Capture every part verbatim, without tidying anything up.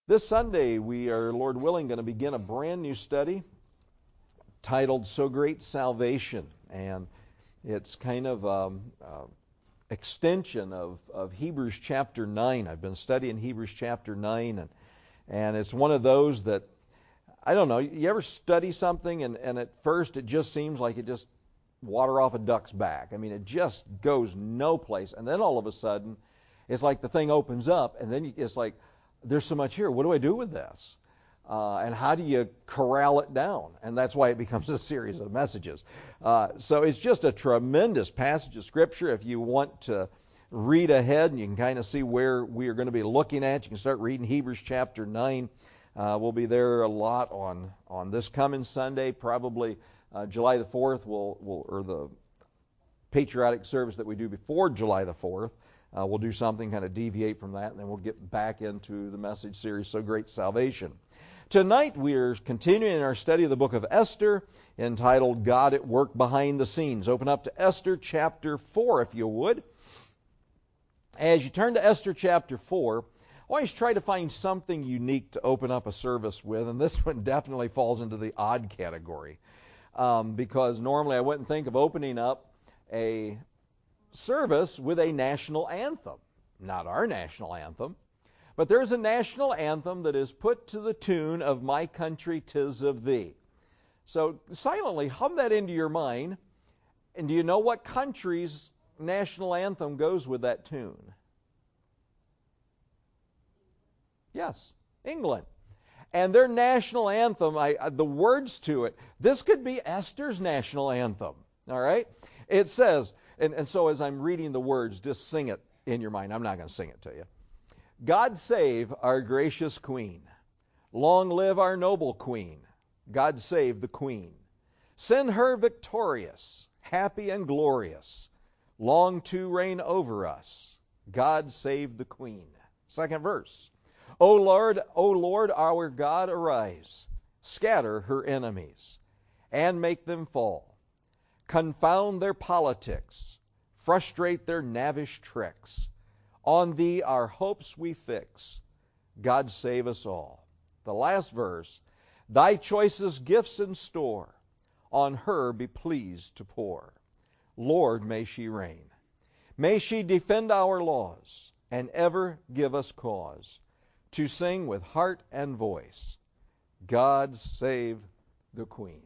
This Sunday, we are, Lord willing, going to begin a brand new study titled So Great Salvation. And it's kind of um, uh, extension of, of Hebrews chapter nine. I've been studying Hebrews chapter nine, and, and it's one of those that, I don't know, you ever study something and, and at first it just seems like it just water off a duck's back. I mean, it just goes no place. And then all of a sudden, it's like the thing opens up, and then it's like, there's so much here. What do I do with this? Uh, and how do you corral it down? And that's why it becomes a series of messages. Uh, so it's just a tremendous passage of Scripture. If you want to read ahead and you can kind of see where we are going to be looking at, you can start reading Hebrews chapter nine. Uh, we'll be there a lot on, on this coming Sunday, probably uh, July the fourth, we'll, we'll, or the patriotic service that we do before July the fourth. Uh, we'll do something, kind of deviate from that, and then we'll get back into the message series, So Great Salvation. Tonight we are continuing our study of the book of Esther, entitled God at Work Behind the Scenes. Open up to Esther chapter four, if you would. As you turn to Esther chapter four, always try to find something unique to open up a service with, and this one definitely falls into the odd category, um, because normally I wouldn't think of opening up a service with a national anthem. Not our national anthem, but there's a national anthem that is put to the tune of My Country 'Tis of Thee. So silently hum that into your mind, and do you know what country's national anthem goes with that tune? Yes, England. And their national anthem, I, the words to it, this could be Esther's national anthem. All right? It says, And, and so as I'm reading the words, just sing it in your mind. I'm not going to sing it to you. God save our gracious Queen. Long live our noble Queen. God save the Queen. Send her victorious, happy and glorious. Long to reign over us. God save the Queen. Second verse. O Lord, O Lord our God, arise. Scatter her enemies and make them fall. Confound their politics, frustrate their knavish tricks. On thee our hopes we fix. God save us all. The last verse. Thy choicest gifts in store, on her be pleased to pour. Lord, may she reign. May she defend our laws, and ever give us cause to sing with heart and voice. God save the Queen.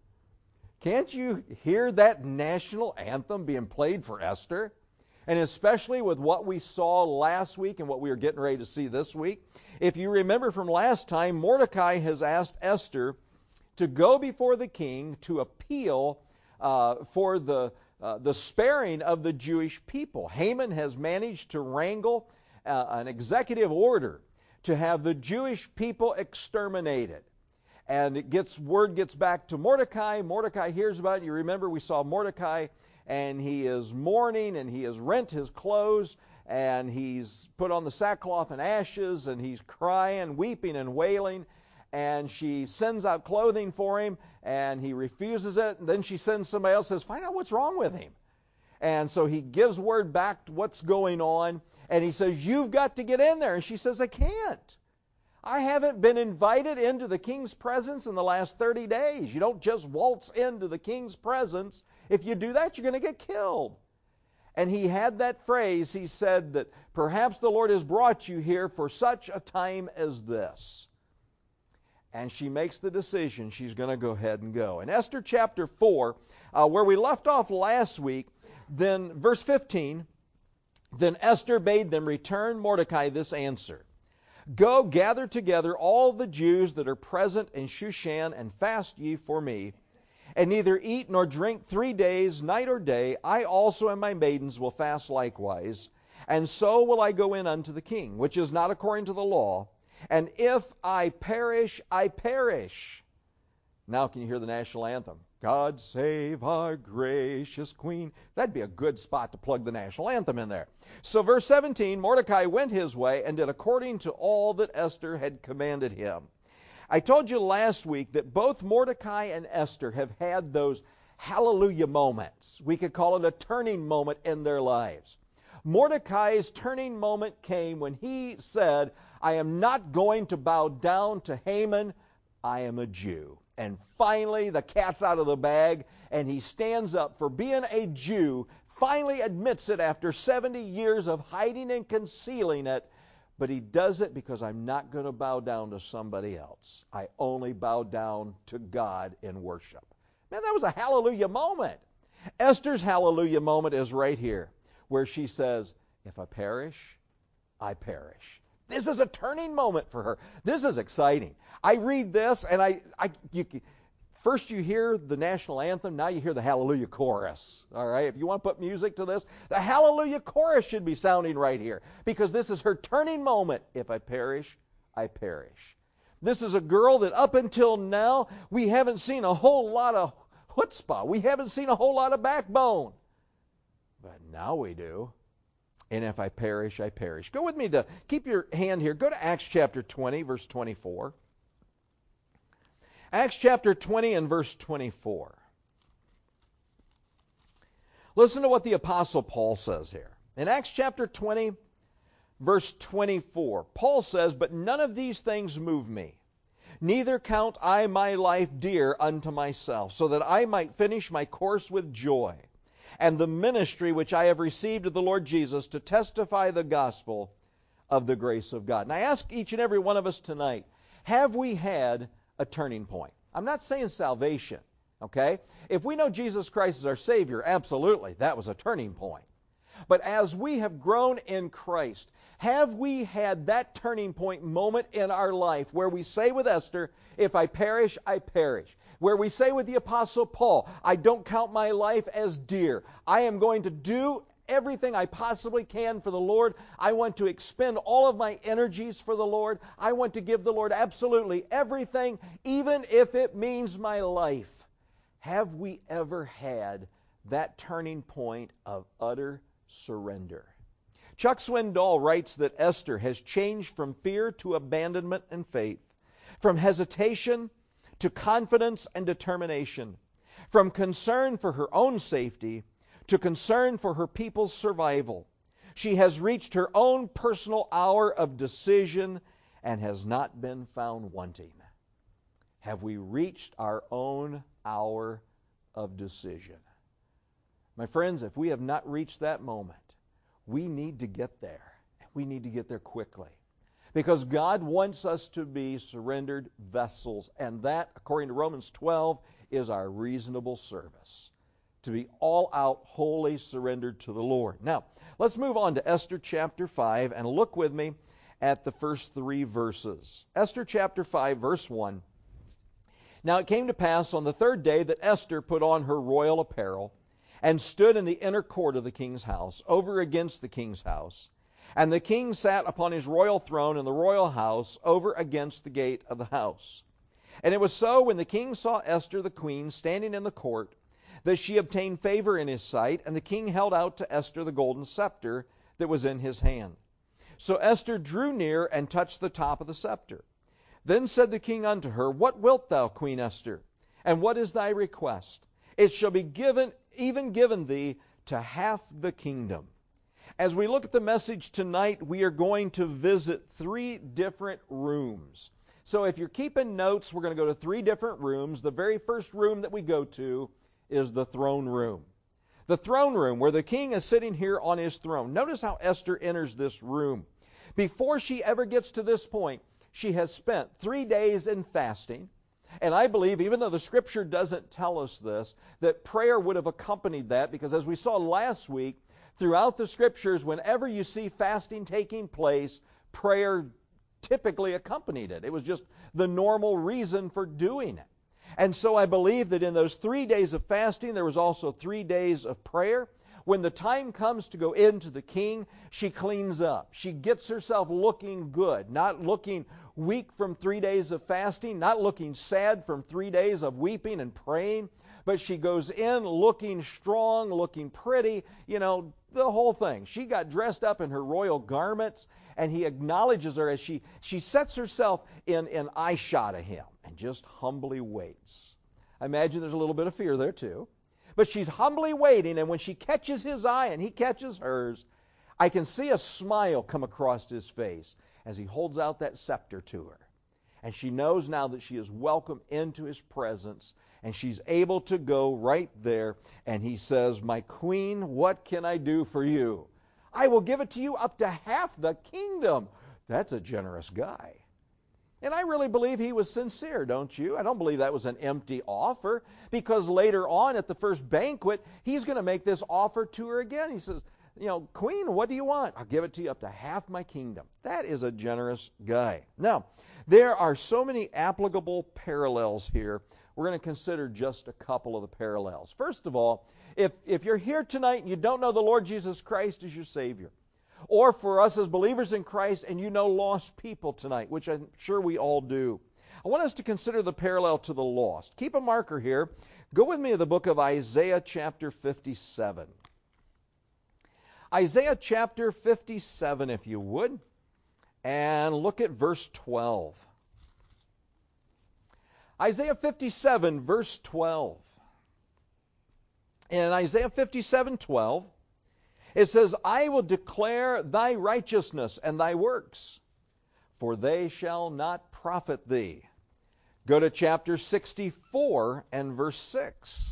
Can't you hear that national anthem being played for Esther? And especially with what we saw last week and what we are getting ready to see this week. If you remember from last time, Mordecai has asked Esther to go before the king to appeal uh, for the, uh, the sparing of the Jewish people. Haman has managed to wrangle uh, an executive order to have the Jewish people exterminated. And it gets word gets back to Mordecai. Mordecai hears about it. You remember we saw Mordecai, and he is mourning, and he has rent his clothes, and he's put on the sackcloth and ashes, and he's crying, weeping, and wailing. And she sends out clothing for him, and he refuses it. And then she sends somebody else, says, find out what's wrong with him. And so he gives word back to what's going on, and he says, you've got to get in there. And she says, I can't. I haven't been invited into the king's presence in the last thirty days. You don't just waltz into the king's presence. If you do that, you're going to get killed. And he had that phrase. He said that perhaps the Lord has brought you here for such a time as this. And she makes the decision she's going to go ahead and go. In Esther chapter four, uh, where we left off last week, then verse fifteen, then Esther bade them return Mordecai this answer. Go, gather together all the Jews that are present in Shushan, and fast ye for me. And neither eat nor drink three days, night or day. I also and my maidens will fast likewise. And so will I go in unto the king, which is not according to the law. And if I perish, I perish. Now can you hear the national anthem? God save our gracious Queen. That'd be a good spot to plug the national anthem in there. So verse seventeen, Mordecai went his way and did according to all that Esther had commanded him. I told you last week that both Mordecai and Esther have had those hallelujah moments. We could call it a turning moment in their lives. Mordecai's turning moment came when he said, I am not going to bow down to Haman. I am a Jew. And finally, the cat's out of the bag, and he stands up for being a Jew, finally admits it after seventy years of hiding and concealing it. But he does it because I'm not going to bow down to somebody else. I only bow down to God in worship. Man, that was a hallelujah moment. Esther's hallelujah moment is right here, where she says, if I perish, I perish. This is a turning moment for her. This is exciting. I read this, and I, I you, first you hear the national anthem, now you hear the hallelujah chorus. All right, if you want to put music to this, the hallelujah chorus should be sounding right here, because this is her turning moment. If I perish, I perish. This is a girl that up until now, we haven't seen a whole lot of chutzpah. We haven't seen a whole lot of backbone. But now we do. And if I perish, I perish. Go with me to, keep your hand here. Go to Acts chapter twenty, verse twenty-four. Acts chapter twenty and verse twenty-four. Listen to what the Apostle Paul says here. In Acts chapter twenty, verse twenty-four, Paul says, but none of these things move me. Neither count I my life dear unto myself, so that I might finish my course with joy, and the ministry which I have received of the Lord Jesus to testify the gospel of the grace of God. And I ask each and every one of us tonight, have we had a turning point? I'm not saying salvation, okay? If we know Jesus Christ is our Savior, absolutely, that was a turning point. But as we have grown in Christ, have we had that turning point moment in our life where we say with Esther, if I perish, I perish? Where we say with the Apostle Paul, I don't count my life as dear. I am going to do everything I possibly can for the Lord. I want to expend all of my energies for the Lord. I want to give the Lord absolutely everything, even if it means my life. Have we ever had that turning point of utter surrender? Chuck Swindoll writes that Esther has changed from fear to abandonment and faith, from hesitation to confidence and determination, from concern for her own safety to concern for her people's survival. She has reached her own personal hour of decision and has not been found wanting. Have we reached our own hour of decision? My friends, if we have not reached that moment, we need to get there. We need to get there quickly. Because God wants us to be surrendered vessels. And that, according to Romans twelve, is our reasonable service. To be all out, wholly surrendered to the Lord. Now, let's move on to Esther chapter five and look with me at the first three verses. Esther chapter five, verse one. Now it came to pass on the third day that Esther put on her royal apparel and stood in the inner court of the king's house, over against the king's house. And the king sat upon his royal throne in the royal house, over against the gate of the house. And it was so, when the king saw Esther the queen standing in the court, that she obtained favor in his sight, and the king held out to Esther the golden scepter that was in his hand. So Esther drew near and touched the top of the scepter. Then said the king unto her, What wilt thou, Queen Esther? And what is thy request? It shall be given, even given thee, to half the kingdom. As we look at the message tonight, we are going to visit three different rooms. So if you're keeping notes, we're going to go to three different rooms. The very first room that we go to is the throne room. The throne room, where the king is sitting here on his throne. Notice how Esther enters this room. Before she ever gets to this point, she has spent three days in fasting. And I believe, even though the Scripture doesn't tell us this, that prayer would have accompanied that, because as we saw last week, throughout the Scriptures, whenever you see fasting taking place, prayer typically accompanied it. It was just the normal reason for doing it. And so I believe that in those three days of fasting, there was also three days of prayer. When the time comes to go into the king, she cleans up. She gets herself looking good, not looking weak from three days of fasting, not looking sad from three days of weeping and praying, but she goes in looking strong, looking pretty, you know, the whole thing. She got dressed up in her royal garments, and he acknowledges her as she, she sets herself in, in eye shot of him and just humbly waits. I imagine there's a little bit of fear there too. But she's humbly waiting, and when she catches his eye and he catches hers, I can see a smile come across his face as he holds out that scepter to her. And she knows now that she is welcome into his presence, and she's able to go right there. And he says, "My queen, what can I do for you? I will give it to you up to half the kingdom." That's a generous guy. And I really believe he was sincere, don't you? I don't believe that was an empty offer, because later on at the first banquet, he's going to make this offer to her again. He says, you know, "Queen, what do you want? I'll give it to you up to half my kingdom." That is a generous guy. Now, there are so many applicable parallels here. We're going to consider just a couple of the parallels. First of all, if, if you're here tonight and you don't know the Lord Jesus Christ as your Savior, or for us as believers in Christ and you know lost people tonight, which I'm sure we all do, I want us to consider the parallel to the lost. Keep a marker here. Go with me to the book of Isaiah chapter fifty-seven. Isaiah chapter fifty-seven, if you would, and look at verse twelve. Isaiah fifty-seven, verse twelve. In Isaiah fifty-seven, twelve, it says, "I will declare thy righteousness and thy works, for they shall not profit thee." Go to chapter sixty-four and verse six.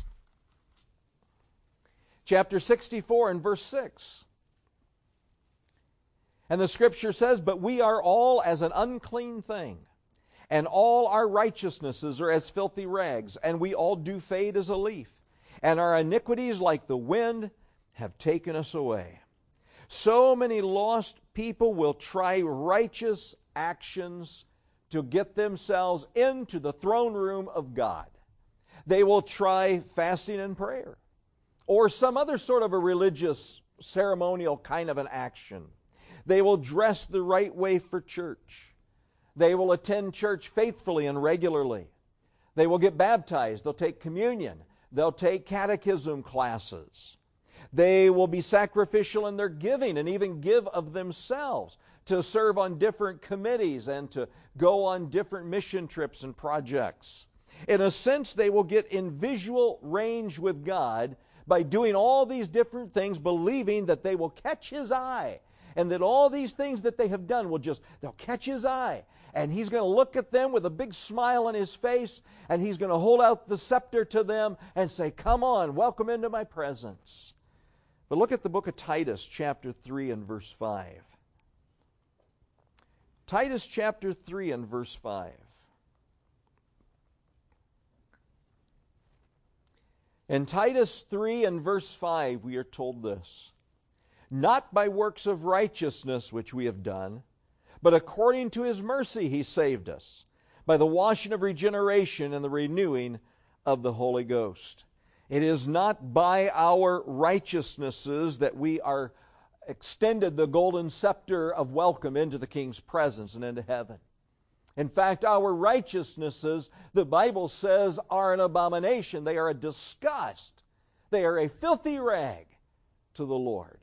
Chapter sixty-four and verse six. And the scripture says, "But we are all as an unclean thing, and all our righteousnesses are as filthy rags, and we all do fade as a leaf, and our iniquities like the wind have taken us away." So many lost people will try righteous actions to get themselves into the throne room of God. They will try fasting and prayer, or some other sort of a religious, ceremonial kind of an action. They will dress the right way for church. They will attend church faithfully and regularly. They will get baptized. They'll take communion. They'll take catechism classes. They will be sacrificial in their giving and even give of themselves to serve on different committees and to go on different mission trips and projects. In a sense, they will get in visual range with God by doing all these different things, believing that they will catch His eye, and that all these things that they have done will just, they'll catch His eye. And He's going to look at them with a big smile on His face, and He's going to hold out the scepter to them and say, "Come on, welcome into my presence." But look at the book of Titus, chapter three and verse five. Titus chapter three and verse five. In Titus three and verse five, we are told this: "Not by works of righteousness which we have done, but according to His mercy He saved us, by the washing of regeneration and the renewing of the Holy Ghost." It is not by our righteousnesses that we are extended the golden scepter of welcome into the King's presence and into heaven. In fact, our righteousnesses, the Bible says, are an abomination. They are a disgust. They are a filthy rag to the Lord.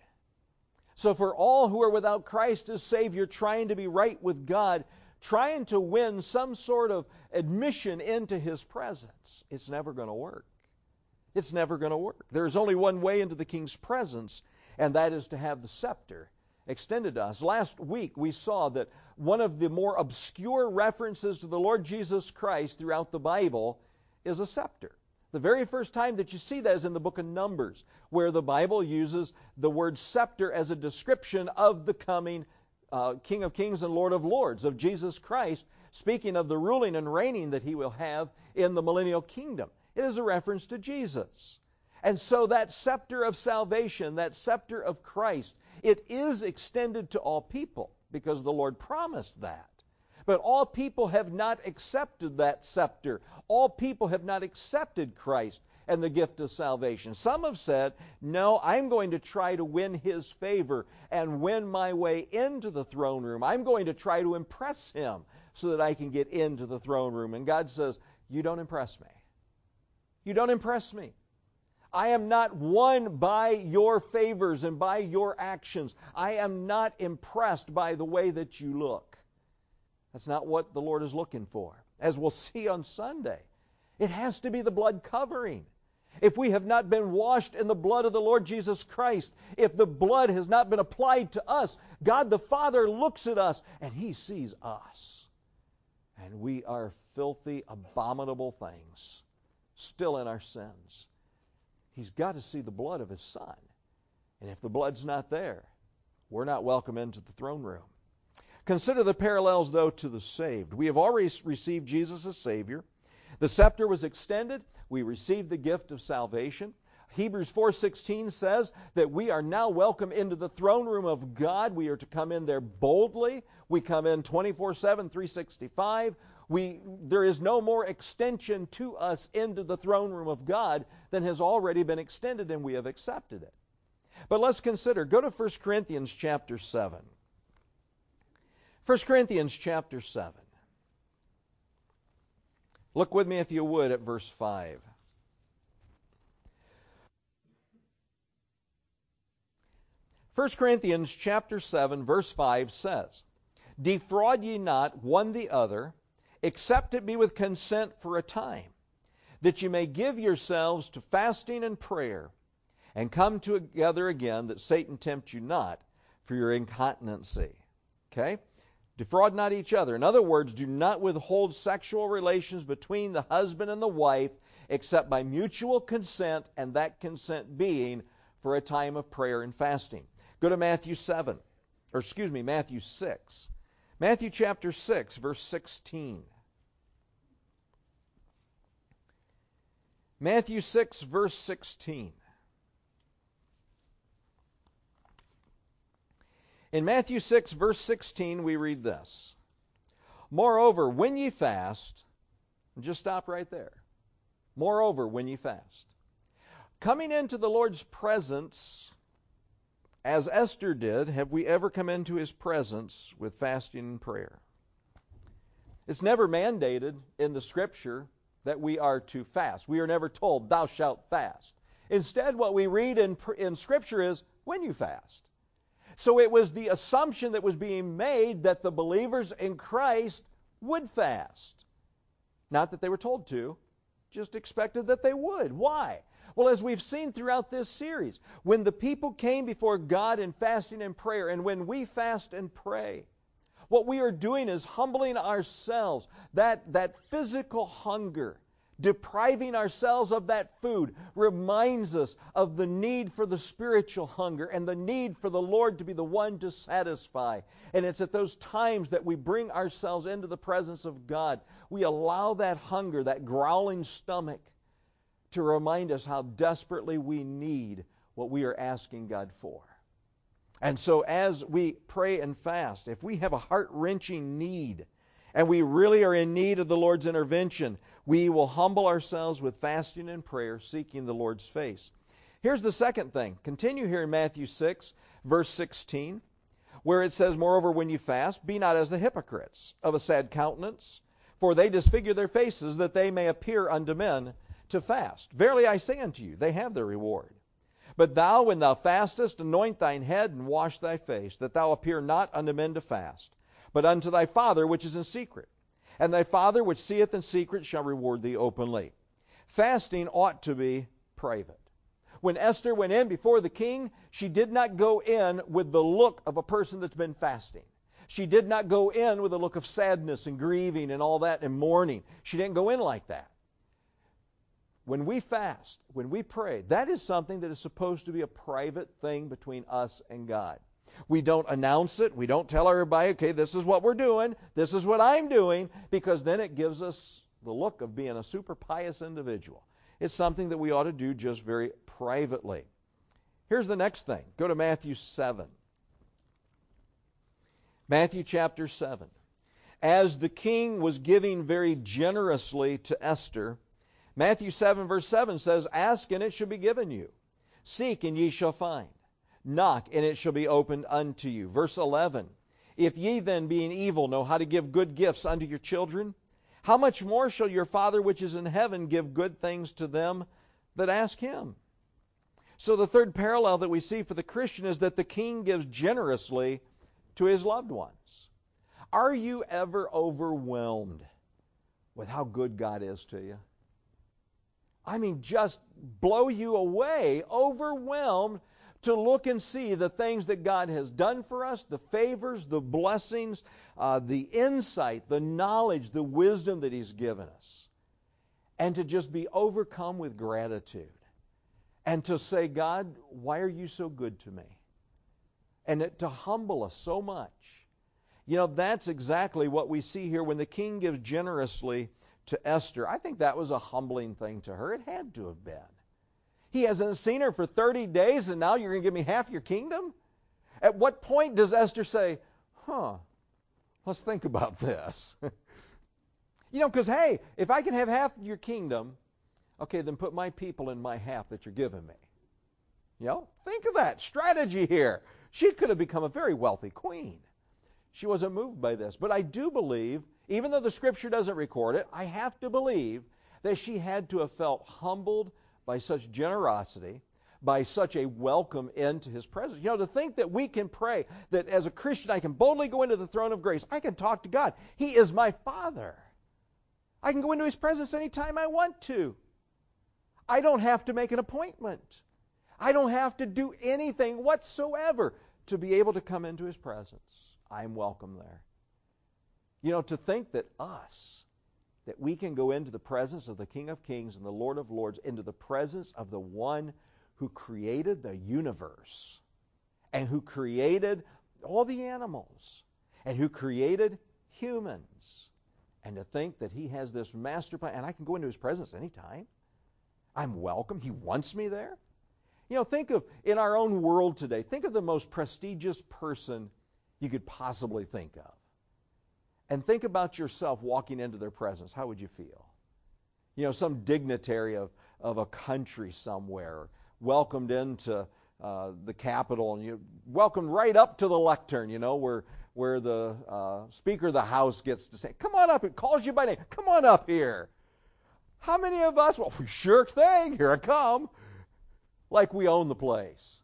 So for all who are without Christ as Savior, trying to be right with God, trying to win some sort of admission into His presence, it's never going to work. It's never going to work. There's only one way into the King's presence, and that is to have the scepter extended to us. Last week we saw that one of the more obscure references to the Lord Jesus Christ throughout the Bible is a scepter. The very first time that you see that is in the book of Numbers, where the Bible uses the word scepter as a description of the coming uh, King of Kings and Lord of Lords, of Jesus Christ, speaking of the ruling and reigning that He will have in the millennial kingdom. It is a reference to Jesus. And so that scepter of salvation, that scepter of Christ, it is extended to all people because the Lord promised that. But all people have not accepted that scepter. All people have not accepted Christ and the gift of salvation. Some have said, "No, I'm going to try to win His favor and win my way into the throne room. I'm going to try to impress Him so that I can get into the throne room." And God says, "You don't impress me. You don't impress me. I am not won by your favors and by your actions. I am not impressed by the way that you look." That's not what the Lord is looking for. As we'll see on Sunday, it has to be the blood covering. if we have not been washed in the blood of the Lord Jesus Christ, if the blood has not been applied to us, God the Father looks at us and He sees us. And we are filthy, abominable things, still in our sins. He's got to see the blood of His Son. And if the blood's not there, we're not welcome into the throne room. Consider the parallels, though, to the saved. We have already received Jesus as Savior. The scepter was extended. We received the gift of salvation. Hebrews four sixteen says that we are now welcome into the throne room of God. We are to come in there boldly. We come in twenty-four seven, three sixty-five. We, there is no more extension to us into the throne room of God than has already been extended, and we have accepted it. But let's consider. Go to First Corinthians chapter seven. First Corinthians chapter seven. Look with me, if you would, at verse five. First Corinthians chapter seven, verse five says, Defraud ye not one the other, except it be with consent for a time, that ye may give yourselves to fasting and prayer, and come together again, that Satan tempt you not for your incontinency. Okay? Defraud not each other. In other words, do not withhold sexual relations between the husband and the wife, except by mutual consent, and that consent being for a time of prayer and fasting. Go to Matthew seven, or excuse me, Matthew six. Matthew chapter six, verse sixteen. Matthew six, verse sixteen. In Matthew six, verse sixteen, we read this. Moreover, when ye fast, just stop right there. Moreover, when ye fast. Coming into the Lord's presence, as Esther did, have we ever come into His presence with fasting and prayer? It's never mandated in the Scripture that we are to fast. We are never told, thou shalt fast. Instead, what we read in, in Scripture is, when you fast. So it was the assumption that was being made that the believers in Christ would fast. Not that they were told to, just expected that they would. Why? Well, as we've seen throughout this series, when the people came before God in fasting and prayer, and when we fast and pray, what we are doing is humbling ourselves, that, that physical hunger, depriving ourselves of that food reminds us of the need for the spiritual hunger and the need for the Lord to be the one to satisfy. And it's at those times that we bring ourselves into the presence of God. We allow that hunger, that growling stomach, to remind us how desperately we need what we are asking God for. And so as we pray and fast, if we have a heart-wrenching need, and we really are in need of the Lord's intervention, we will humble ourselves with fasting and prayer, seeking the Lord's face. Here's the second thing. Continue here in Matthew six, verse sixteen, where it says, Moreover, when you fast, be not as the hypocrites, of a sad countenance, for they disfigure their faces, that they may appear unto men to fast. Verily I say unto you, they have their reward. But thou, when thou fastest, anoint thine head, and wash thy face, that thou appear not unto men to fast, but unto thy Father which is in secret. And thy Father which seeth in secret shall reward thee openly. Fasting ought to be private. When Esther went in before the king, she did not go in with the look of a person that's been fasting. She did not go in with a look of sadness and grieving and all that and mourning. She didn't go in like that. When we fast, when we pray, that is something that is supposed to be a private thing between us and God. We don't announce it. We don't tell everybody, okay, this is what we're doing. This is what I'm doing, because then it gives us the look of being a super pious individual. It's something that we ought to do just very privately. Here's the next thing. Go to Matthew seven. Matthew chapter seven. As the king was giving very generously to Esther, Matthew seven verse seven says, Ask and it shall be given you. Seek and ye shall find. Knock, and it shall be opened unto you. Verse eleven, If ye then, being evil, know how to give good gifts unto your children, how much more shall your Father which is in heaven give good things to them that ask Him? So the third parallel that we see for the Christian is that the king gives generously to his loved ones. Are you ever overwhelmed with how good God is to you? I mean, just blow you away, overwhelmed to look and see the things that God has done for us, the favors, the blessings, uh, the insight, the knowledge, the wisdom that He's given us. And to just be overcome with gratitude. And to say, God, why are you so good to me? And it, to humble us so much. You know, that's exactly what we see here when the king gives generously to Esther. I think that was a humbling thing to her. It had to have been. He hasn't seen her for thirty days, and now you're going to give me half your kingdom? At what point does Esther say, huh, let's think about this? You know, because, hey, if I can have half your kingdom, okay, then put my people in my half that you're giving me. You know, think of that strategy here. She could have become a very wealthy queen. She wasn't moved by this. But I do believe, even though the Scripture doesn't record it, I have to believe that she had to have felt humbled by such generosity, by such a welcome into His presence. You know, to think that we can pray, that as a Christian I can boldly go into the throne of grace. I can talk to God. He is my Father. I can go into His presence anytime I want to. I don't have to make an appointment. I don't have to do anything whatsoever to be able to come into His presence. I'm welcome there. You know, to think that us, that we can go into the presence of the King of Kings and the Lord of Lords, into the presence of the one who created the universe and who created all the animals and who created humans, and to think that He has this master plan, and I can go into His presence anytime. I'm welcome. He wants me there. You know, think of, in our own world today, think of the most prestigious person you could possibly think of. And think about yourself walking into their presence. How would you feel? You know, some dignitary of, of a country somewhere, welcomed into uh, the Capitol, and you welcomed right up to the lectern, you know, where where the uh, Speaker of the House gets to say, come on up, it calls you by name, come on up here. How many of us, well, sure thing, here I come, like we own the place.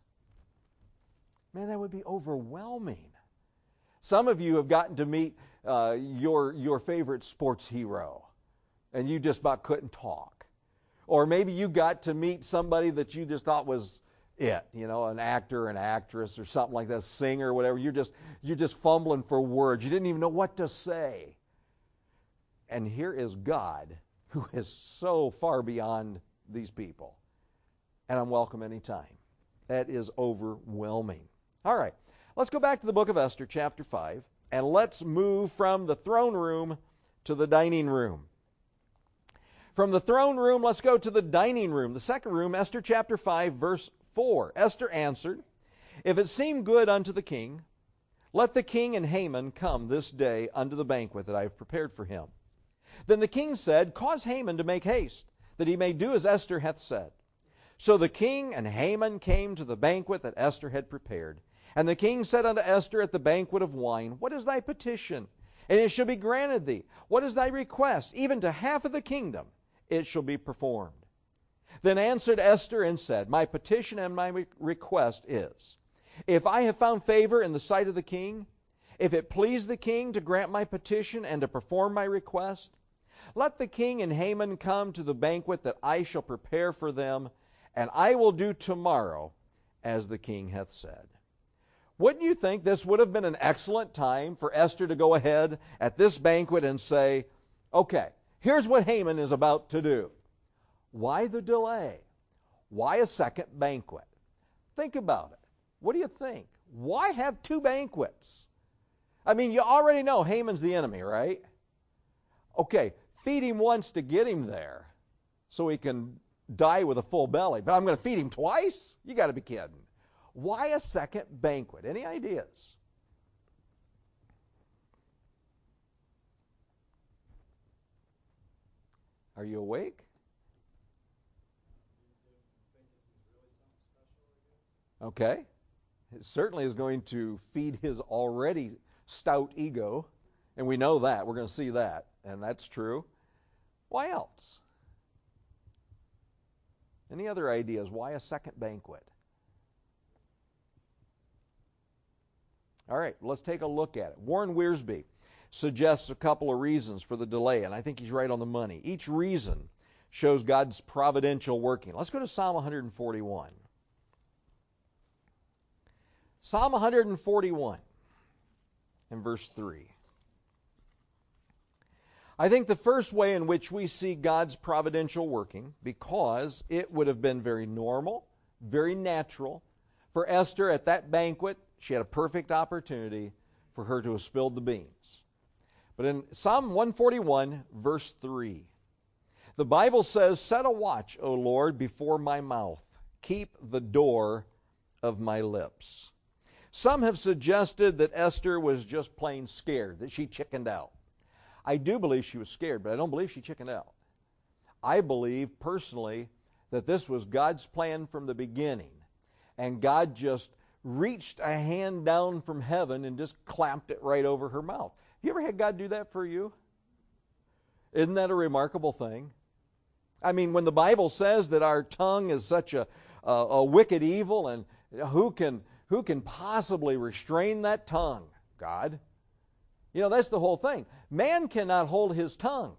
Man, that would be overwhelming. Some of you have gotten to meet uh, your your favorite sports hero, and you just about couldn't talk. Or maybe you got to meet somebody that you just thought was it, you know, an actor, an actress, or something like that, a singer, or whatever. You're just you're just fumbling for words. You didn't even know what to say. And here is God, who is so far beyond these people. And I'm welcome anytime. That is overwhelming. All right, let's go back to the book of Esther, chapter five, and let's move from the throne room to the dining room. From the throne room, let's go to the dining room. The second room, Esther chapter five, verse four. Esther answered, if it seem good unto the king, let the king and Haman come this day unto the banquet that I have prepared for him. Then the king said, cause Haman to make haste, that he may do as Esther hath said. So the king and Haman came to the banquet that Esther had prepared. And the king said unto Esther at the banquet of wine, what is thy petition? And it shall be granted thee. What is thy request? Even to half of the kingdom it shall be performed. Then answered Esther and said, my petition and my re- request is, if I have found favor in the sight of the king, if it please the king to grant my petition and to perform my request, let the king and Haman come to the banquet that I shall prepare for them, and I will do tomorrow as the king hath said. Wouldn't you think this would have been an excellent time for Esther to go ahead at this banquet and say, okay, here's what Haman is about to do. Why the delay? Why a second banquet? Think about it. What do you think? Why have two banquets? I mean, you already know Haman's the enemy, right? Okay, feed him once to get him there so he can die with a full belly. But I'm going to feed him twice? You got to be kidding. Why a second banquet? Any ideas? Are you awake? Okay. It certainly is going to feed his already stout ego, and we know that. We're going to see that, and that's true. Why else? Any other ideas? Why a second banquet? All right, let's take a look at it. Warren Wiersbe suggests a couple of reasons for the delay, and I think he's right on the money. Each reason shows God's providential working. Let's go to Psalm one forty-one. Psalm one forty-one and verse three. I think the first way in which we see God's providential working, because it would have been very normal, very natural, for Esther at that banquet, she had a perfect opportunity for her to have spilled the beans. But in Psalm one forty-one, verse three, the Bible says, "Set a watch, O Lord, before my mouth. Keep the door of my lips." Some have suggested that Esther was just plain scared, that she chickened out. I do believe she was scared, but I don't believe she chickened out. I believe personally that this was God's plan from the beginning, and God just reached a hand down from heaven and just clamped it right over her mouth. Have you ever had God do that for you? Isn't that a remarkable thing? I mean, when the Bible says that our tongue is such a, a, a wicked evil, and who can who can possibly restrain that tongue? God. You know, that's the whole thing. Man cannot hold his tongue.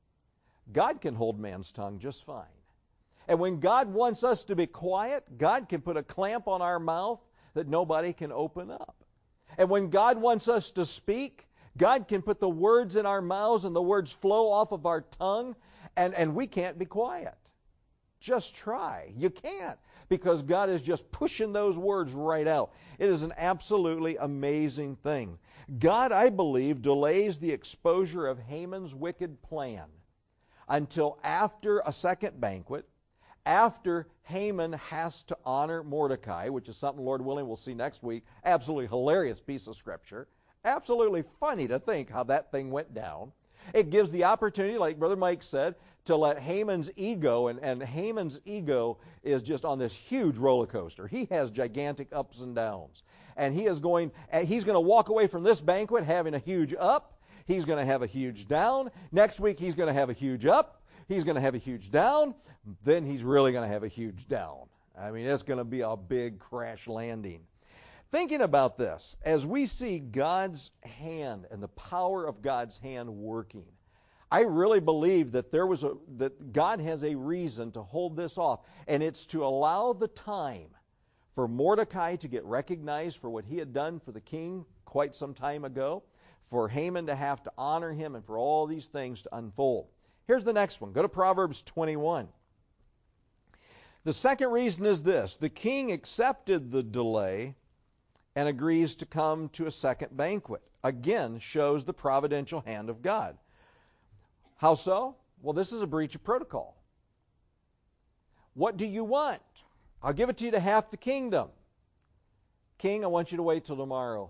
God can hold man's tongue just fine. And when God wants us to be quiet, God can put a clamp on our mouth that nobody can open up. And when God wants us to speak, God can put the words in our mouths and the words flow off of our tongue, and, and we can't be quiet. Just try. You can't, because God is just pushing those words right out. It is an absolutely amazing thing. God, I believe, delays the exposure of Haman's wicked plan until after a second banquet, after Haman has to honor Mordecai, which is something, Lord willing, we'll see next week. Absolutely hilarious piece of Scripture. Absolutely funny to think how that thing went down. It gives the opportunity, like Brother Mike said, to let Haman's ego, and, and Haman's ego is just on this huge roller coaster. He has gigantic ups and downs. And he is going, he's going to walk away from this banquet having a huge up. He's going to have a huge down. Next week he's going to have a huge up. He's going to have a huge down. Then he's really going to have a huge down. I mean, it's going to be a big crash landing. Thinking about this, as we see God's hand and the power of God's hand working, I really believe that there was a that God has a reason to hold this off, and it's to allow the time for Mordecai to get recognized for what he had done for the king quite some time ago, for Haman to have to honor him, and for all these things to unfold. Here's the next one. Go to Proverbs twenty-one. The second reason is this: the king accepted the delay and agrees to come to a second banquet. Again, shows the providential hand of God. How so? Well, this is a breach of protocol. What do you want? I'll give it to you to half the kingdom. King, I want you to wait till tomorrow.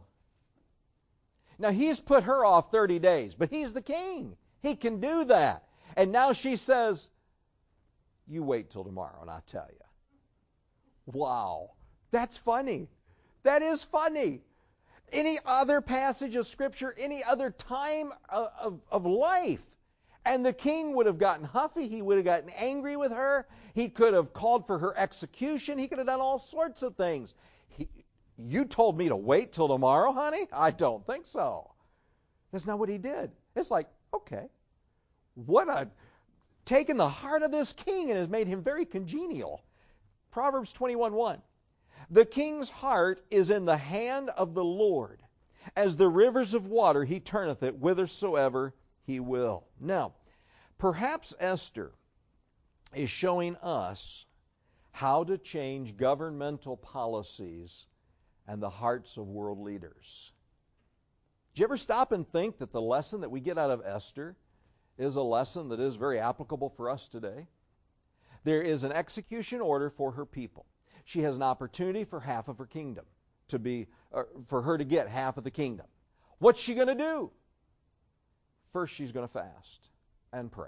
Now, he's put her off thirty days, but he's the king. He can do that. And now she says, you wait till tomorrow and I'll tell you. Wow. That's funny. That is funny. Any other passage of Scripture, any other time of, of, of life, and the king would have gotten huffy. He would have gotten angry with her. He could have called for her execution. He could have done all sorts of things. He, you told me to wait till tomorrow, honey? I don't think so. That's not what he did. It's like, okay, what a taken the heart of this king and has made him very congenial. Proverbs twenty-one one. The king's heart is in the hand of the Lord. As the rivers of water, he turneth it whithersoever he will. Now, perhaps Esther is showing us how to change governmental policies and the hearts of world leaders. Did you ever stop and think that the lesson that we get out of Esther is a lesson that is very applicable for us today? There is an execution order for her people. She has an opportunity for half of her kingdom to be, or for her to get half of the kingdom. What's she going to do? First, she's going to fast and pray.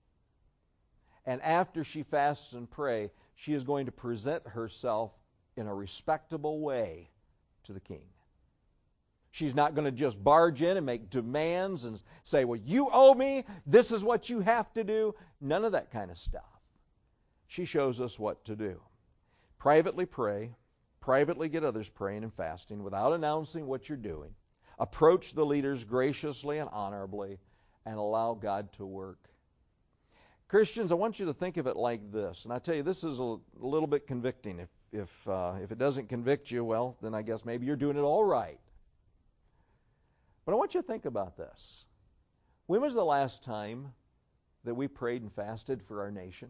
And after she fasts and pray, she is going to present herself in a respectable way to the king. She's not going to just barge in and make demands and say, well, you owe me, this is what you have to do. None of that kind of stuff. She shows us what to do. Privately pray, privately get others praying and fasting without announcing what you're doing. Approach the leaders graciously and honorably and allow God to work. Christians, I want you to think of it like this. And I tell you, this is a, a little bit convicting. If if uh, if it doesn't convict you, well, then I guess maybe you're doing it all right. But I want you to think about this. When was the last time that we prayed and fasted for our nation?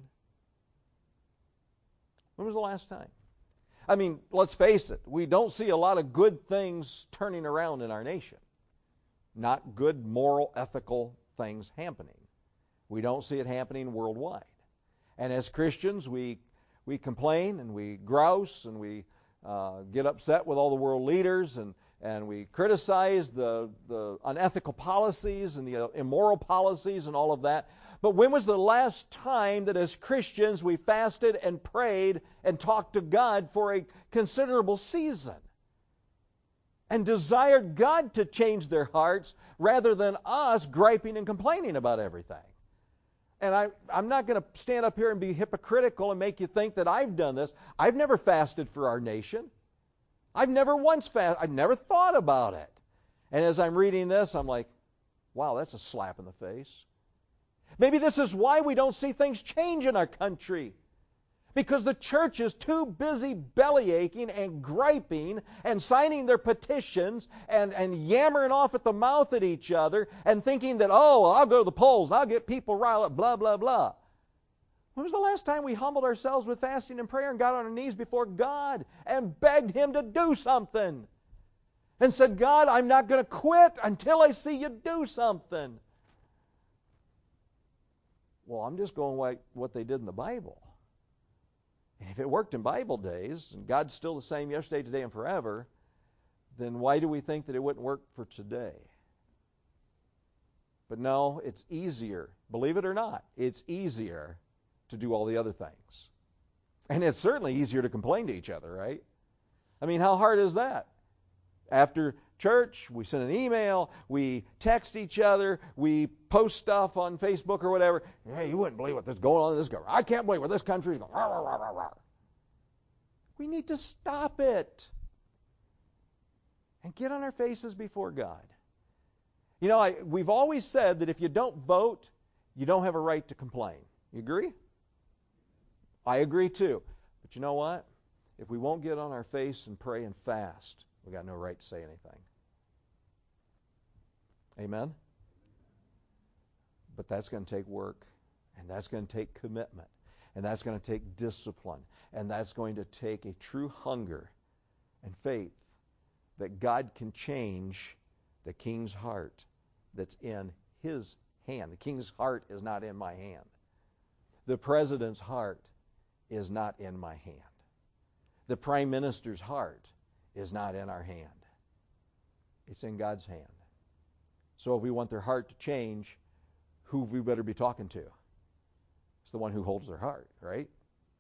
When was the last time? I mean, let's face it, we don't see a lot of good things turning around in our nation. Not good moral, ethical things happening. We don't see it happening worldwide. And as Christians, we we complain and we grouse and we uh, get upset with all the world leaders and, and we criticize the, the unethical policies and the immoral policies and all of that. But when was the last time that as Christians we fasted and prayed and talked to God for a considerable season and desired God to change their hearts rather than us griping and complaining about everything? And I, I'm not going to stand up here and be hypocritical and make you think that I've done this. I've never fasted for our nation. I've never once fasted. I've never thought about it. And as I'm reading this, I'm like, wow, that's a slap in the face. Maybe this is why we don't see things change in our country. Because the church is too busy bellyaching and griping and signing their petitions and, and yammering off at the mouth at each other and thinking that, oh, well, I'll go to the polls and I'll get people riled up, blah, blah, blah. When was the last time we humbled ourselves with fasting and prayer and got on our knees before God and begged Him to do something? And said, God, I'm not going to quit until I see you do something. Well, I'm just going like what they did in the Bible. And if it worked in Bible days, and God's still the same yesterday, today, and forever, then why do we think that it wouldn't work for today? But no, it's easier. Believe it or not, it's easier to do all the other things. And it's certainly easier to complain to each other, right? I mean, how hard is that? After church, we send an email, we text each other, we post stuff on Facebook or whatever. Hey, you wouldn't believe what is going on in this government. I can't believe what this country is going. Rah, rah, rah, rah, rah. We need to stop it and get on our faces before God. You know, I, we've always said that if you don't vote, you don't have a right to complain. You agree? I agree too. But you know what? If we won't get on our face and pray and fast, we got no right to say anything. Amen? But that's going to take work, and that's going to take commitment, and that's going to take discipline, and that's going to take a true hunger and faith that God can change the king's heart that's in His hand. The king's heart is not in my hand. The president's heart is not in my hand. The prime minister's heart is not in our hand. It's in God's hand. So if we want their heart to change, who we better be talking to? It's the one who holds their heart, right?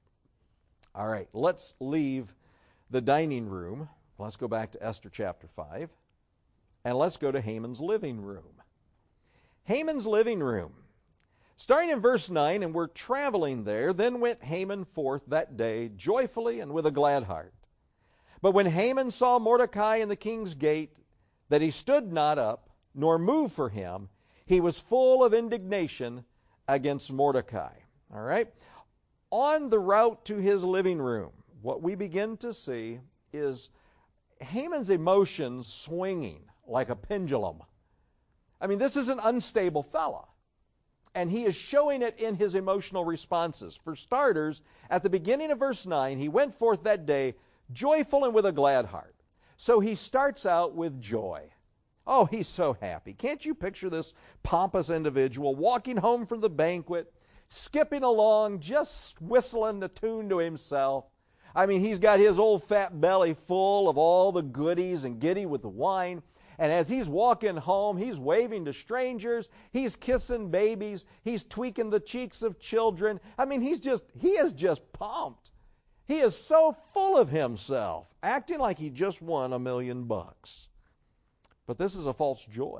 All right, let's leave the dining room. Let's go back to Esther chapter five. And let's go to Haman's living room. Haman's living room. Starting in verse nine, and we're traveling there, then went Haman forth that day joyfully and with a glad heart. But when Haman saw Mordecai in the king's gate, that he stood not up, nor moved for him, he was full of indignation against Mordecai. All right? On the route to his living room, what we begin to see is Haman's emotions swinging like a pendulum. I mean, this is an unstable fella. And he is showing it in his emotional responses. For starters, at the beginning of verse nine, he went forth that day joyful and with a glad heart. So he starts out with joy. Oh, he's so happy. Can't you picture this pompous individual walking home from the banquet, skipping along, just whistling the tune to himself? I mean, he's got his old fat belly full of all the goodies and giddy with the wine. And as he's walking home, he's waving to strangers. He's kissing babies. He's tweaking the cheeks of children. I mean, he's just, he is just pumped. He is so full of himself, acting like he just won a million bucks. But this is a false joy.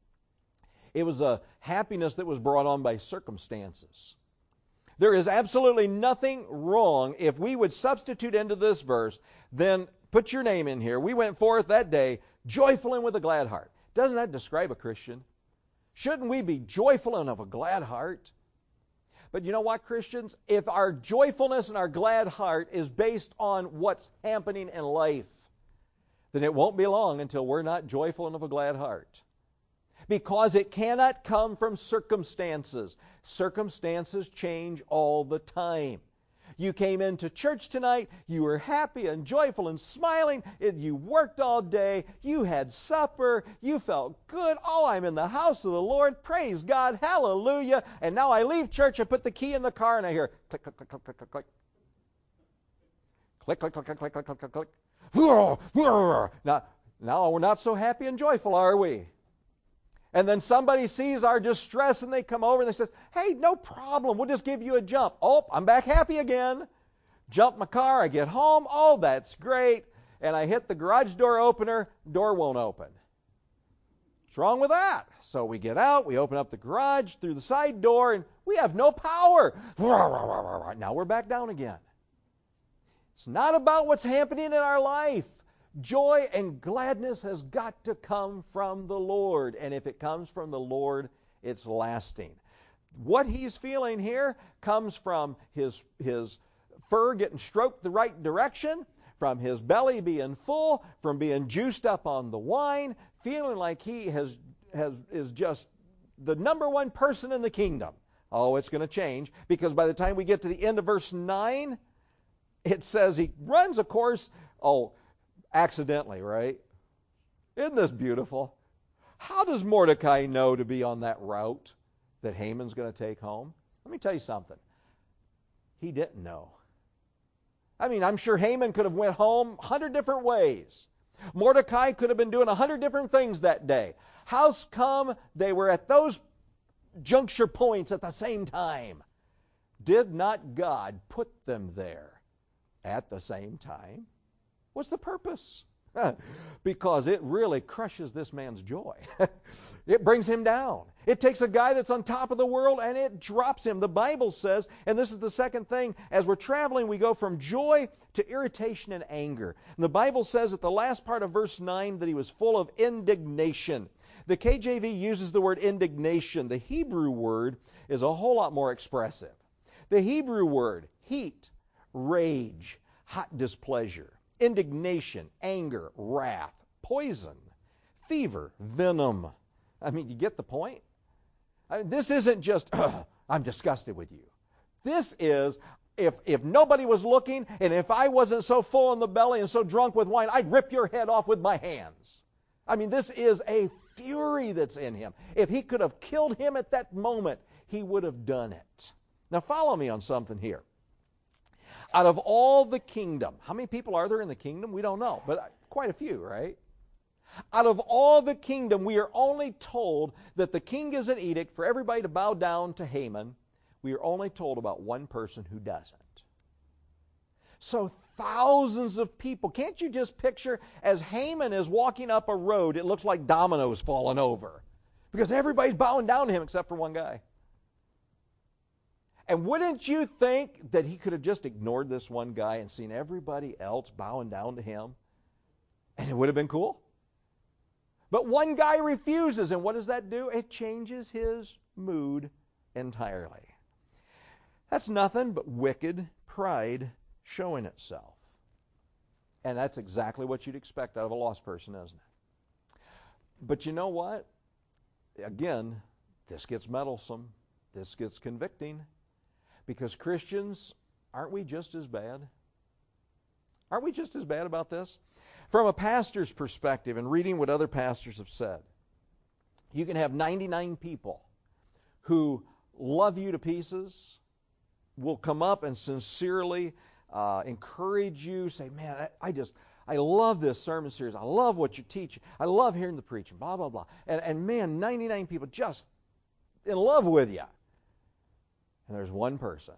It was a happiness that was brought on by circumstances. There is absolutely nothing wrong if we would substitute into this verse, then put your name in here. We went forth that day joyful and with a glad heart. Doesn't that describe a Christian? Shouldn't we be joyful and of a glad heart? But you know what, Christians? If our joyfulness and our glad heart is based on what's happening in life, then it won't be long until we're not joyful and of a glad heart. Because it cannot come from circumstances. Circumstances change all the time. You came into church tonight, you were happy and joyful and smiling, you worked all day, you had supper, you felt good. Oh, I'm in the house of the Lord. Praise God. Hallelujah. And now I leave church, I put the key in the car, and I hear click, click, click, click, click, click, click. Click, click, click, click, click, click, click, click, click. Now, now we're not so happy and joyful, are we? And then somebody sees our distress and they come over and they say, hey, no problem, we'll just give you a jump. Oh, I'm back happy again. Jump my car, I get home. Oh, that's great. And I hit the garage door opener, door won't open. What's wrong with that? So we get out, we open up the garage through the side door, and we have no power. Now we're back down again. It's not about what's happening in our life. Joy and gladness has got to come from the Lord. And if it comes from the Lord, it's lasting. What he's feeling here comes from his, his fur getting stroked the right direction, from his belly being full, from being juiced up on the wine, feeling like he has, has is just the number one person in the kingdom. Oh, it's going to change, because by the time we get to the end of verse nine, it says he runs a course, oh, accidentally, right? Isn't this beautiful? How does Mordecai know to be on that route that Haman's going to take home? Let me tell you something. He didn't know. I mean, I'm sure Haman could have went home a hundred different ways. Mordecai could have been doing a hundred different things that day. How's come they were at those juncture points at the same time? Did not God put them there at the same time? What's the purpose? Because it really crushes this man's joy. It brings him down. It takes a guy that's on top of the world and it drops him. The Bible says, and this is the second thing, as we're traveling, we go from joy to irritation and anger. And the Bible says at the last part of verse nine that he was full of indignation. The K J V uses the word indignation. The Hebrew word is a whole lot more expressive. The Hebrew word, heat, rage, hot displeasure, indignation, anger, wrath, poison, fever, venom. I mean, you get the point? I mean, this isn't just, I'm disgusted with you. This is, if, if nobody was looking, and if I wasn't so full in the belly and so drunk with wine, I'd rip your head off with my hands. I mean, this is a fury that's in him. If he could have killed him at that moment, he would have done it. Now, follow me on something here. Out of all the kingdom, how many people are there in the kingdom? We don't know, but quite a few, right? Out of all the kingdom, we are only told that the king gives an edict for everybody to bow down to Haman. We are only told about one person who doesn't. So thousands of people. Can't you just picture as Haman is walking up a road, it looks like dominoes falling over, because everybody's bowing down to him except for one guy. And wouldn't you think that he could have just ignored this one guy and seen everybody else bowing down to him? And it would have been cool. But one guy refuses, and what does that do? It changes his mood entirely. That's nothing but wicked pride showing itself. And that's exactly what you'd expect out of a lost person, isn't it? But you know what? Again, this gets meddlesome. This gets convicting. Because Christians, aren't we just as bad? Aren't we just as bad about this? From a pastor's perspective, and reading what other pastors have said, you can have ninety-nine people who love you to pieces, will come up and sincerely uh, encourage you, say, man, I, I just, I love this sermon series. I love what you're teaching. I love hearing the preaching, blah, blah, blah. And, and man, ninety-nine people just in love with you. And there's one person.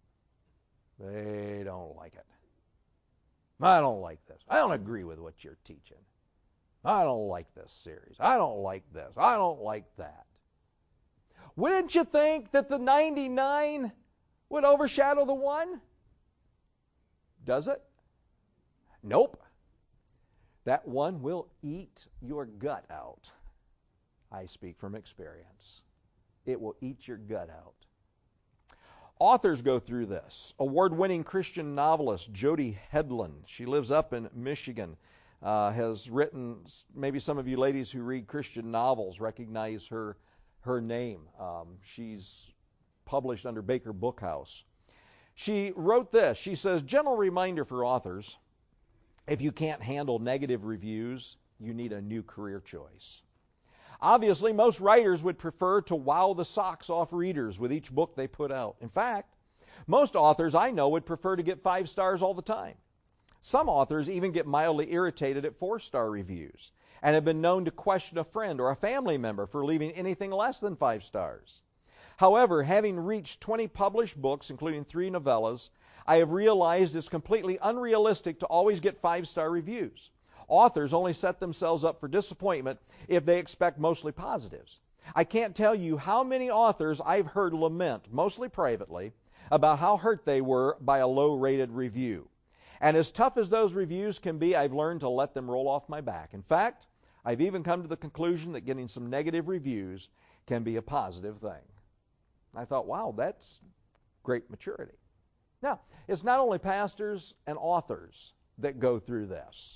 They don't like it. I don't like this. I don't agree with what you're teaching. I don't like this series. I don't like this. I don't like that. Wouldn't you think that the ninety-nine would overshadow the one? Does it? Nope. That one will eat your gut out. I speak from experience. It will eat your gut out. Authors go through this. Award-winning Christian novelist Jody Hedlund, she lives up in Michigan, uh, has written, maybe some of you ladies who read Christian novels recognize her, her name. Um, she's published under Baker Bookhouse. She wrote this. She says, gentle reminder for authors, if you can't handle negative reviews, you need a new career choice. Obviously, most writers would prefer to wow the socks off readers with each book they put out. In fact, most authors I know would prefer to get five stars all the time. Some authors even get mildly irritated at four-star reviews and have been known to question a friend or a family member for leaving anything less than five stars. However, having reached twenty published books, including three novellas, I have realized it's completely unrealistic to always get five-star reviews. Authors only set themselves up for disappointment if they expect mostly positives. I can't tell you how many authors I've heard lament, mostly privately, about how hurt they were by a low-rated review. And as tough as those reviews can be, I've learned to let them roll off my back. In fact, I've even come to the conclusion that getting some negative reviews can be a positive thing. I thought, wow, that's great maturity. Now, it's not only pastors and authors that go through this.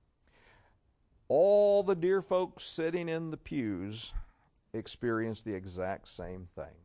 All the dear folks sitting in the pews experience the exact same thing.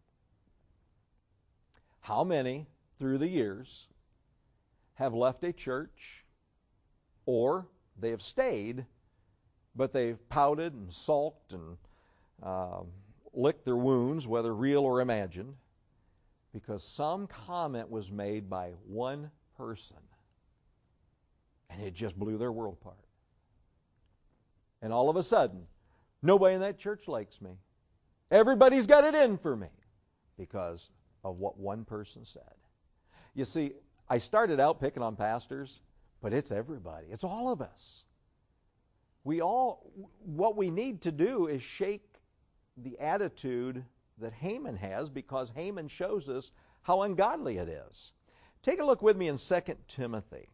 How many, through the years, have left a church, or they have stayed, but they've pouted and sulked and uh, licked their wounds, whether real or imagined, because some comment was made by one person, and it just blew their world apart. And all of a sudden, nobody in that church likes me. Everybody's got it in for me because of what one person said. You see, I started out picking on pastors, but it's everybody. It's all of us. We all, what we need to do is shake the attitude that Haman has, because Haman shows us how ungodly it is. Take a look with me in Second Timothy.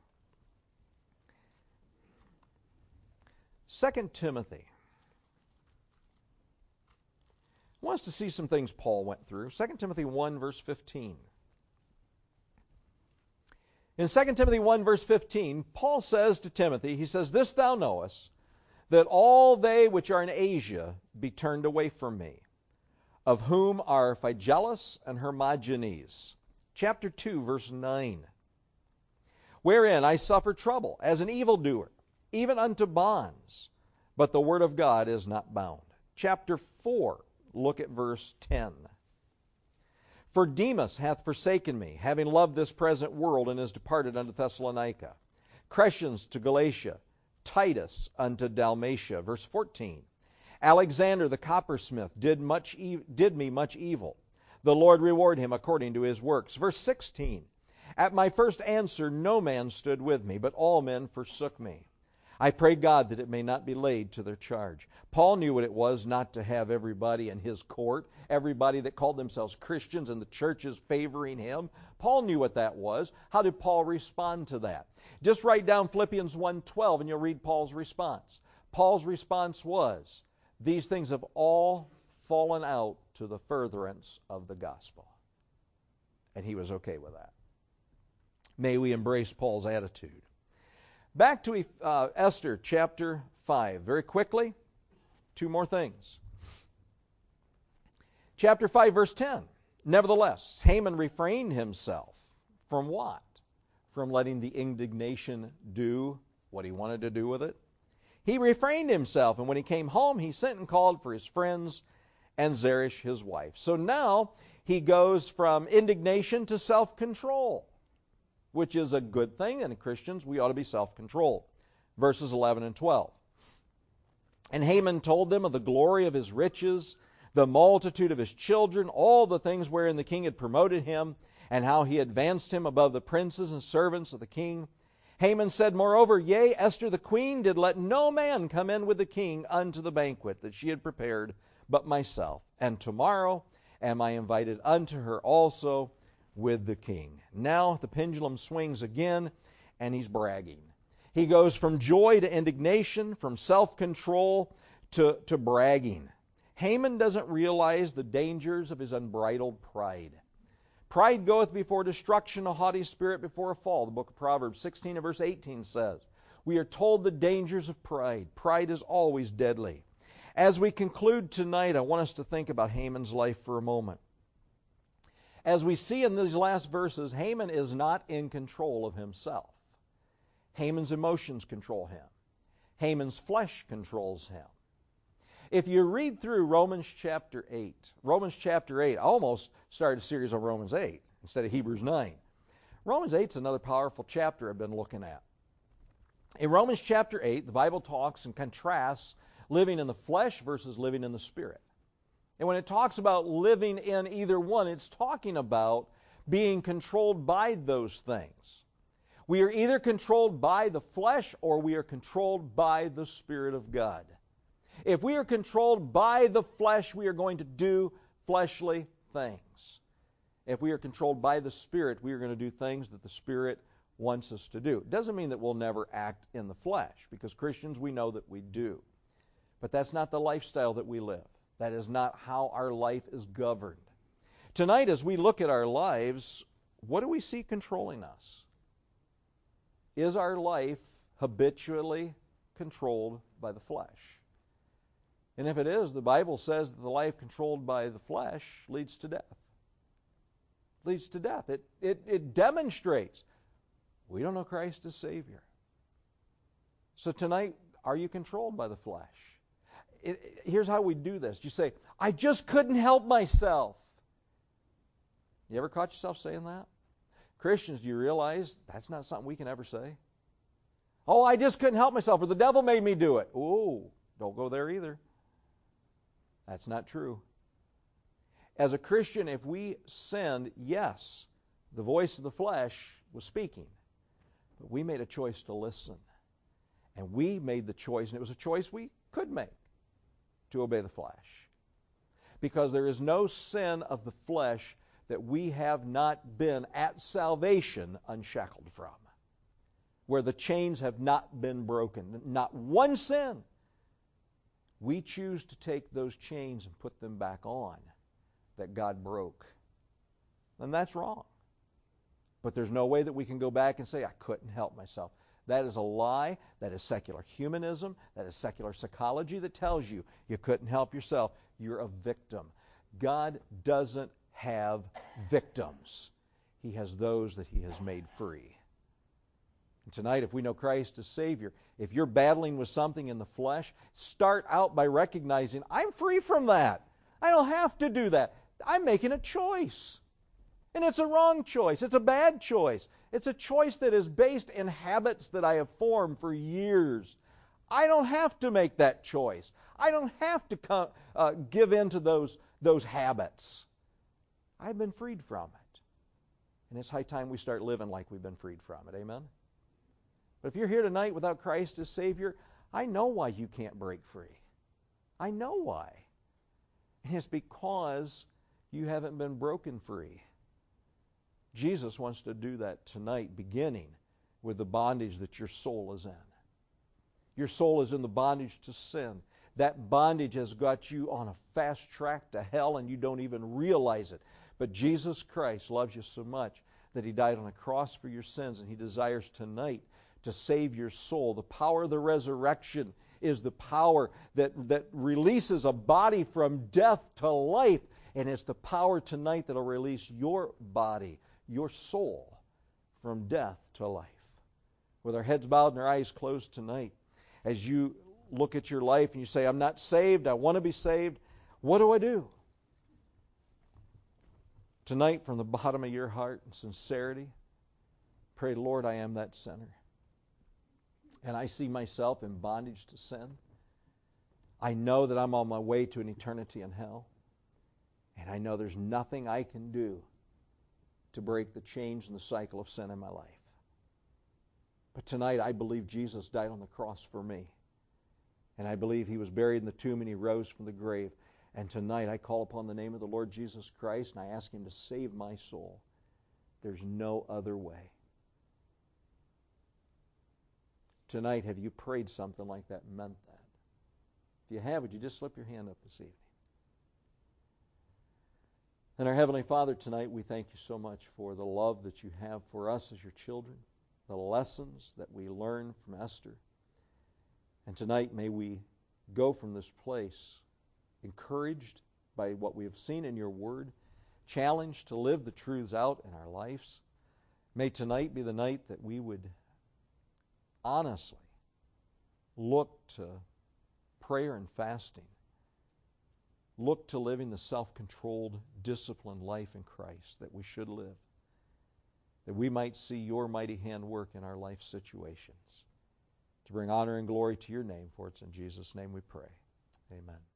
Second Timothy. I want us to see some things Paul went through. Second Timothy one, verse fifteen. In Second Timothy one, verse fifteen, Paul says to Timothy, he says, this thou knowest, that all they which are in Asia be turned away from me, of whom are Phygellus and Hermogenes. Chapter two, verse nine. Wherein I suffer trouble, as an evildoer, even unto bonds, but the word of God is not bound. Chapter four, look at verse ten. For Demas hath forsaken me, having loved this present world, and is departed unto Thessalonica. Crescens to Galatia, Titus unto Dalmatia. Verse fourteen. Alexander the coppersmith did much e- did me much evil. The Lord reward him according to his works. Verse sixteen. At my first answer no man stood with me, but all men forsook me. I pray God that it may not be laid to their charge. Paul knew what it was not to have everybody in his court, everybody that called themselves Christians and the churches favoring him. Paul knew what that was. How did Paul respond to that? Just write down Philippians one twelve and you'll read Paul's response. Paul's response was, these things have all fallen out to the furtherance of the gospel. And he was okay with that. May we embrace Paul's attitude. Back to uh, Esther chapter five. Very quickly, two more things. Chapter five, verse ten. Nevertheless, Haman refrained himself from what? From letting the indignation do what he wanted to do with it. He refrained himself, and when he came home, he sent and called for his friends and Zeresh his wife. So now he goes from indignation to self-control, which is a good thing, and Christians, we ought to be self-controlled. Verses eleven and twelve. And Haman told them of the glory of his riches, the multitude of his children, all the things wherein the king had promoted him, and how he advanced him above the princes and servants of the king. Haman said, moreover, yea, Esther the queen did let no man come in with the king unto the banquet that she had prepared, but myself. And tomorrow am I invited unto her also with the king. Now the pendulum swings again, and he's bragging. He goes from joy to indignation, from self-control to, to bragging. Haman doesn't realize the dangers of his unbridled pride. Pride goeth before destruction, a haughty spirit before a fall. The book of Proverbs sixteen and verse eighteen says. We are told the dangers of pride. Pride is always deadly. As we conclude tonight, I want us to think about Haman's life for a moment. As we see in these last verses, Haman is not in control of himself. Haman's emotions control him. Haman's flesh controls him. If you read through Romans chapter eight, Romans chapter eight, I almost started a series on Romans eight instead of Hebrews nine. Romans eight is another powerful chapter I've been looking at. In Romans chapter eight, the Bible talks and contrasts living in the flesh versus living in the Spirit. And when it talks about living in either one, it's talking about being controlled by those things. We are either controlled by the flesh or we are controlled by the Spirit of God. If we are controlled by the flesh, we are going to do fleshly things. If we are controlled by the Spirit, we are going to do things that the Spirit wants us to do. It doesn't mean that we'll never act in the flesh, because Christians, we know that we do. But that's not the lifestyle that we live. That is not how our life is governed. Tonight, as we look at our lives, what do we see controlling us? Is our life habitually controlled by the flesh? And if it is, the Bible says that the life controlled by the flesh leads to death. Leads to death. It, it, it demonstrates we don't know Christ as Savior. So tonight, are you controlled by the flesh? It, it, here's how we do this. You say, I just couldn't help myself. You ever caught yourself saying that? Christians, do you realize that's not something we can ever say? Oh, I just couldn't help myself, or the devil made me do it. Oh, don't go there either. That's not true. As a Christian, if we sinned, yes, the voice of the flesh was speaking. But we made a choice to listen. And we made the choice, and it was a choice we could make, to obey the flesh. Because there is no sin of the flesh that we have not been at salvation unshackled from. Where the chains have not been broken. Not one sin. We choose to take those chains and put them back on that God broke. And that's wrong. But there's no way that we can go back and say, I couldn't help myself. That is a lie. That is secular humanism. That is secular psychology that tells you you couldn't help yourself. You're a victim. God doesn't have victims. He has those that He has made free. And tonight, if we know Christ as Savior, if you're battling with something in the flesh, start out by recognizing, I'm free from that. I don't have to do that. I'm making a choice. And it's a wrong choice. It's a bad choice. It's a choice that is based in habits that I have formed for years. I don't have to make that choice. I don't have to come, uh, give in to those, those habits. I've been freed from it. And it's high time we start living like we've been freed from it. Amen? But if you're here tonight without Christ as Savior, I know why you can't break free. I know why. And it's because you haven't been broken free. Jesus wants to do that tonight, beginning with the bondage that your soul is in. Your soul is in the bondage to sin. That bondage has got you on a fast track to hell, and you don't even realize it. But Jesus Christ loves you so much that He died on a cross for your sins, and He desires tonight to save your soul. The power of the resurrection is the power that, that releases a body from death to life, and it's the power tonight that will release your body, your soul, from death to life. With our heads bowed and our eyes closed tonight, as you look at your life and you say, I'm not saved, I want to be saved, what do I do? Tonight, from the bottom of your heart in sincerity, pray, Lord, I am that sinner. And I see myself in bondage to sin. I know that I'm on my way to an eternity in hell. And I know there's nothing I can do to break the chains and the cycle of sin in my life. But tonight I believe Jesus died on the cross for me. And I believe He was buried in the tomb and He rose from the grave. And tonight I call upon the name of the Lord Jesus Christ and I ask Him to save my soul. There's no other way. Tonight, have you prayed something like that and meant that? If you have, would you just slip your hand up this evening? And our Heavenly Father, tonight we thank you so much for the love that you have for us as your children, the lessons that we learn from Esther. And tonight may we go from this place encouraged by what we have seen in your word, challenged to live the truths out in our lives. May tonight be the night that we would honestly look to prayer and fasting, look to living the self-controlled, disciplined life in Christ that we should live, that we might see your mighty hand work in our life situations, to bring honor and glory to your name, for it's in Jesus' name we pray. Amen.